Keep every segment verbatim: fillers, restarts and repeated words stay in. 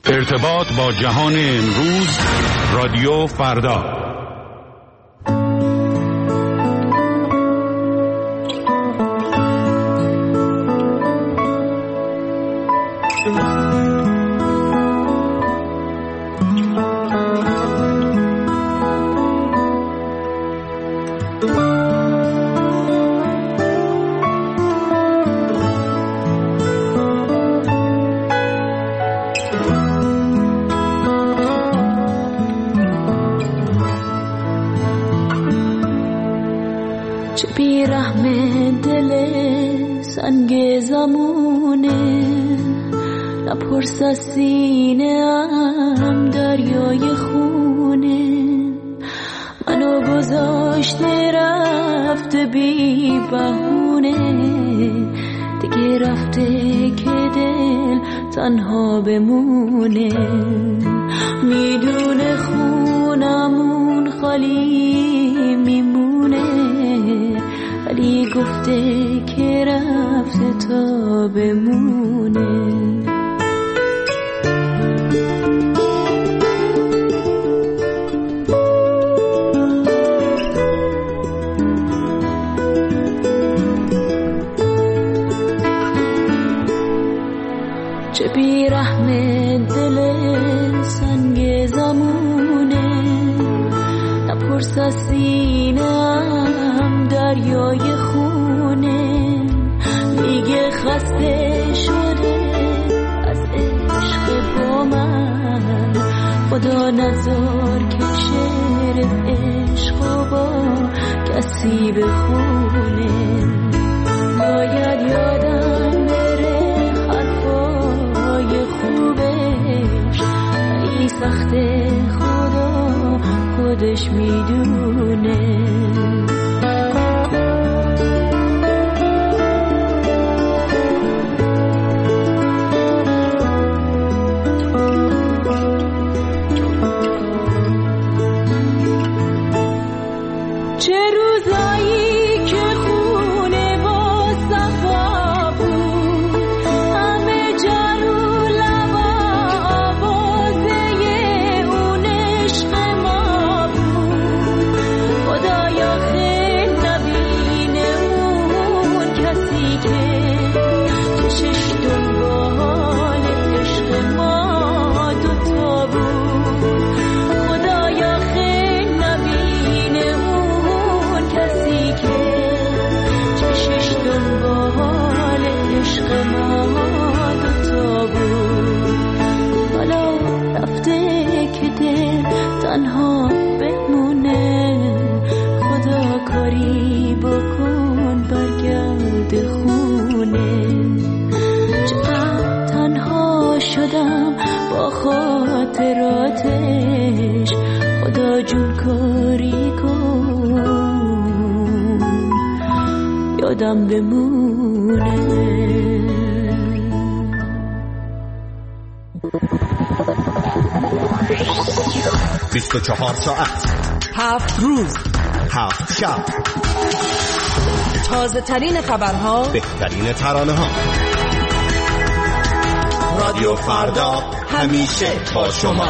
ارتباط با جهان امروز، رادیو فردا. پرس از سینه ام دریای خونه، منو گذاشته رفته بی بهونه، دیگه رفته که دل تنها بمونه. میدونه خونمون خالی میمونه، ولی گفته که رفته تا بمونه. چه بیرحم دل سنگ زمونه، نپرس از سینه‌ام دریای خونه، میگه خسته شده از عشق با من، خدا نذار که شعر عشق با کسی بخونه. باید یادم بره حرفای خوبش، ولی سخته خدا خودش میدونه. تنها بمونه، خدا کاری بکن برگرد خونه. چقدر تنها شدم با خاطراتش، خدا جون کاری کن یادم بمونه. بیست و چهار ساعت، هفت روز، هفت شب، تازه ترین خبرها، بهترین ترانه ها. رادیو فردا همیشه با شما.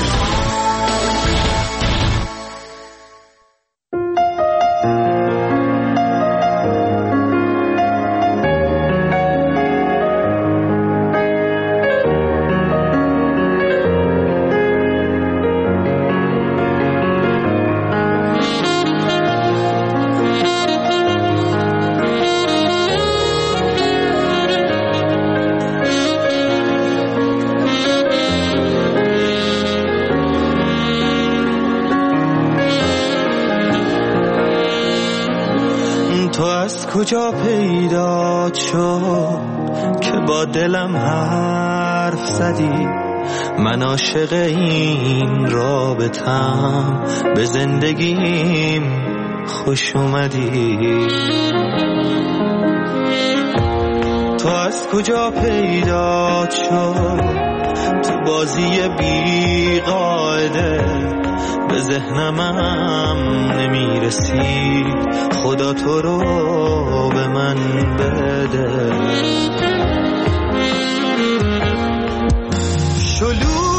کجا پیدا شد که با دلم حرف زدی؟ من عاشق این رابطم، به زندگیم خوش اومدی. تو از کجا پیدا شد تو بازی بی قاعده؟ به ذهنمم نمیرسید، خدا تو رو به من بده. شلو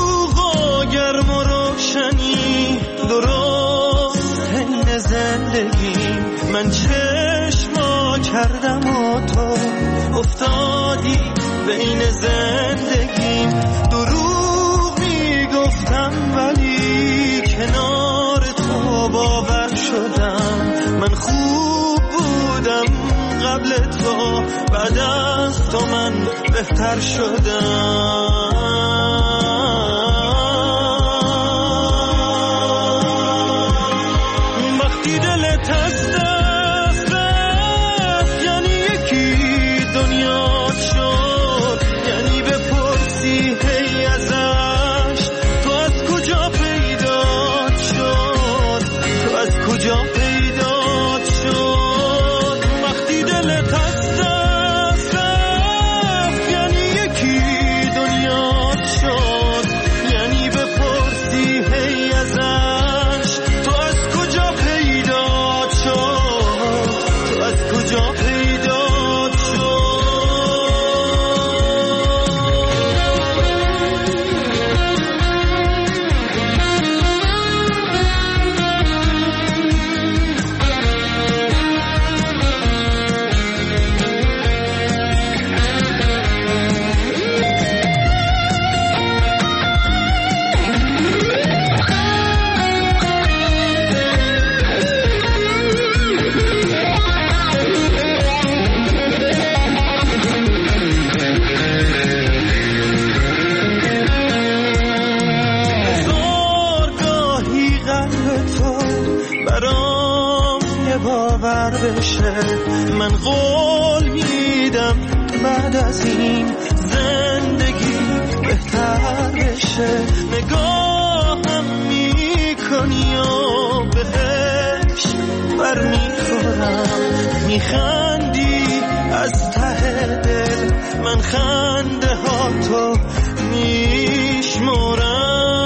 عین زندگیم. دروغ میگفتم ولی کنار تو باور شدم. من خوب بودم قبل تو، بعد از تو من بهتر شدم. وقتی دلت از دست رفت یعنی یکی دنیا شد، یعنی بپرسی هی ازش تو از کجا پیدا شد، تو از کجا پیدا شد. وقتی دلت از دست رفت یعنی یکی دنیا شد، یعنی بپرسی هی ازش تو از کجا پیدا شد، تو از کجا پیدا شد. زارگاهی قلب تو برام یه باور بشه، من قول میدم بعد از این زندگی بهتر بشه. نگاهم میکنی و بهش بر میخورم، میخندی از ته دل، من خنده ها تو میشمرم.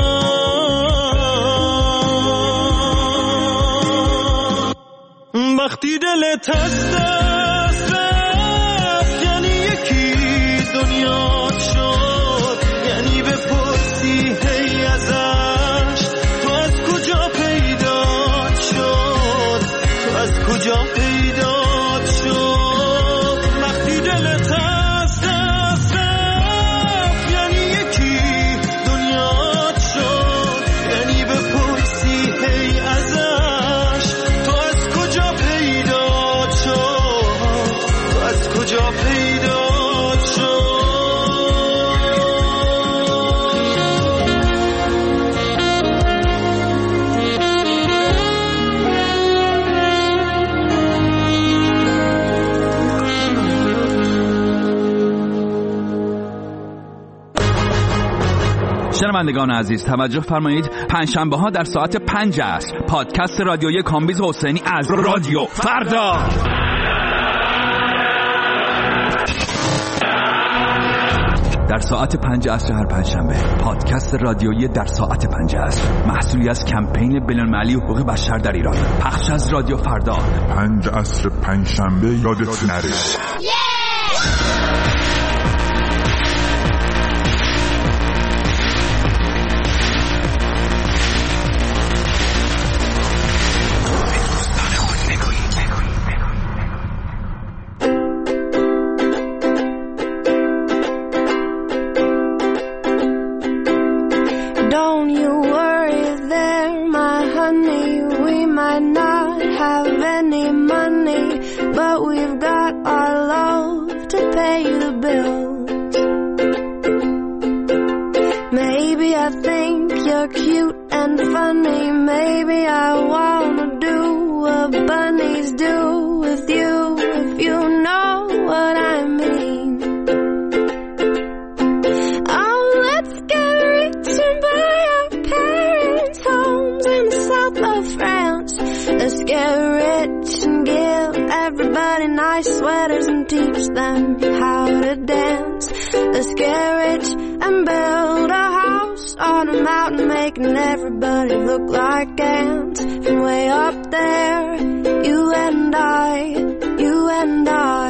وقتی دلت از دست رفت یعنی یکی دنیا شد، یعنی بپرسی هی ازش تو از کجا پیدا شد، تو از کجا پیدا شد. وقتی دلت از دست رفت یعنی یکی دنیا شد، یعنی بپرسی هی ازش تو از کجا پیدا شد، تو از کجا پیدا شد. شنوندگان عزیز توجه فرمایید، پنجشنبه ها در ساعت پنج عصر پادکست رادیویی کامبیز حسینی از رادیو فردا. در ساعت پنج عصر هر پنجشنبه پادکست رادیویی در ساعت پنج عصر، محصولی از کمپین بین‌المللی حقوق بشر در ایران، پخش از رادیو فردا. پنج عصر پنجشنبه یادت نره. Don't you worry there, my honey. We might not have any money, but we've got our love to pay the bills. Maybe I think you're cute and funny. Maybe I wanna do what bunnies do with you, if you know what I mean. Oh, let's get rich and buy our parents' homes in the south of France. Let's get rich and give everybody nice sweaters and teach them how to dance. Let's get rich and build a house on a mountain, making everybody look like ants. And way up there, you and I, you and I.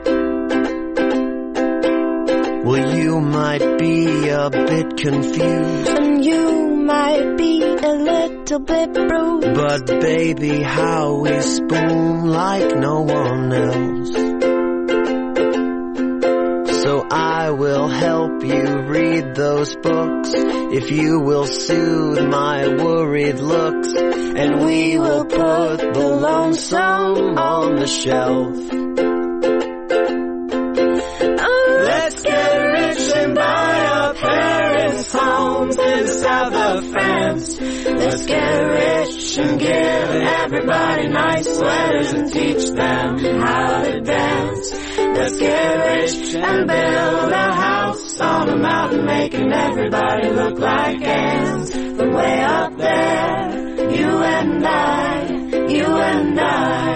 Well, you might be a bit confused, And you might be a little bit bruised, but baby, how we spoon like no one else. So I will help you read those books if you will soothe my worried looks, and we will put the lonesome on the shelf. Let's get rich and buy our parents' homes in the south of France. Let's get rich and give everybody nice sweaters and teach them how to dance. Let's get rich and build a house on a mountain, making everybody look like ants. From way up there, you and I, you and I.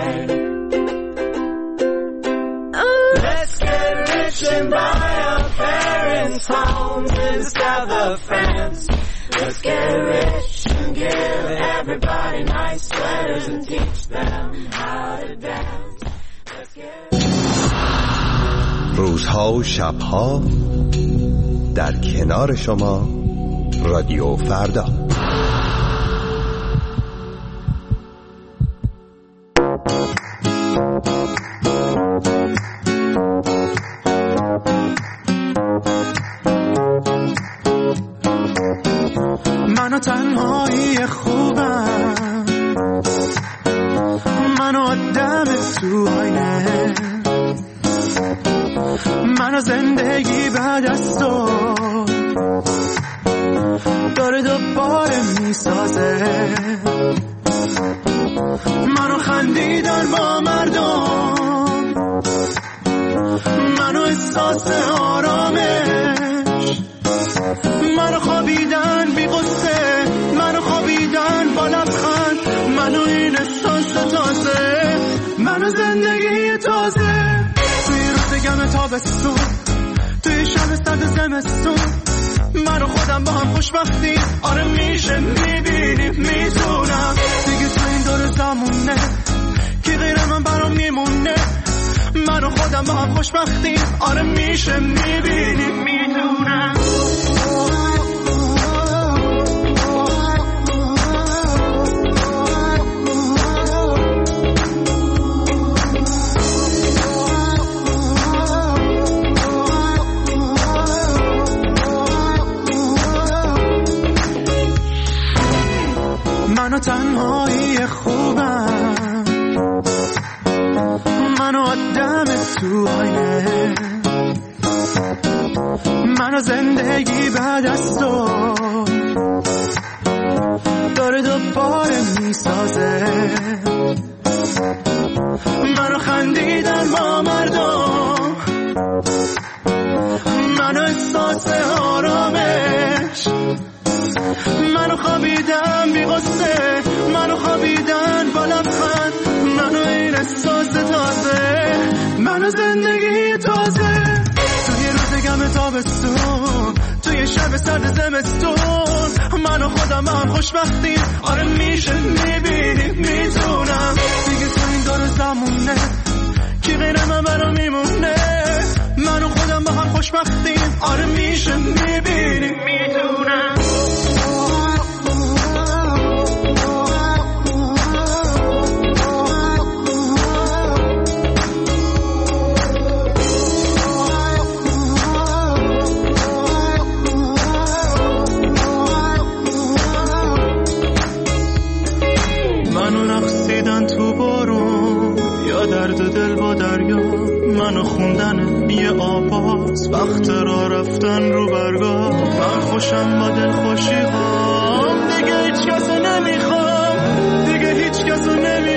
Let's get rich and buy our parents' homes in the south of France. Let's get rich and give everybody nice sweaters and teach them how to dance. Let's get... روزها و شبها در کنار شما رادیو فردا. منو تنهایی خوبم، منو آدم تو آینه، منو زندگی بعد از تو داره دوباره میسازه، منو خندیدن با مردم، منو احساس آرامش، منو خوابیدن بی غصه، منو خوابیدن با لبخند، منو این احساس تازه، منو زندگی تازه. توی روز گم تابستون، توی شب سرد زمستون، من و خودم با هم خوشبختی، آره میشه میبینیم میتونم دیگه تو این دور زمونه کی غیر من برام میمونه، من و خودم با هم خوشبختی، آره میشه میبینیم میتونم. منو تنهایی خوبم، منو آدم تو آینه، منو زندگی بعد از تو داره دوباره میسازه، منو خندیدن با مردم، منو احساس آرامش، منو خوابیدن بی غصه، منو خوابیدن با لبخند، منو این احساس تازه، منو زندگی تازه. توی روز گم تابستون، توی شب سرد زمستون، منو خودم هم خوشبختیم، آره میشه میبینیم میتونم دیگه تو این دور زمونه کی غیر من برام میمونه، منو خودم با هم خوشبختیم، آره میشه میبینیم میتونم. درد دل با دریا، منو خوندن یه آواز، وقت را رفتن رو برگاه، من خوشم با دل خوشی هام، دیگه هیچ کسو نمیخوام، دیگه هیچ کسو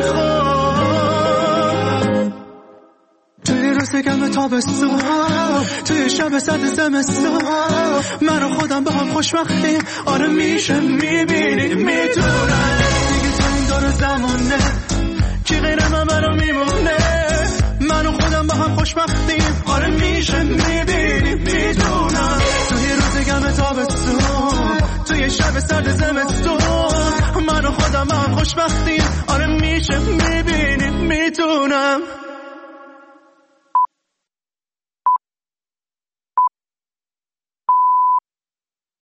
نمیخوام. توی روز گم تابستون، توی شب سرد زمستون، منو خودم با هم خوشبختیم، آره میشه میبینی میتونم دیگه تو این دور زمانه کی غیر من برام میمونه، منو خودم با هم خوشبختیم، آره میشه میبینی میدونم. توی روز گم تابستون، توی شب سرد زمستون، منو خودم با هم خوشبختیم،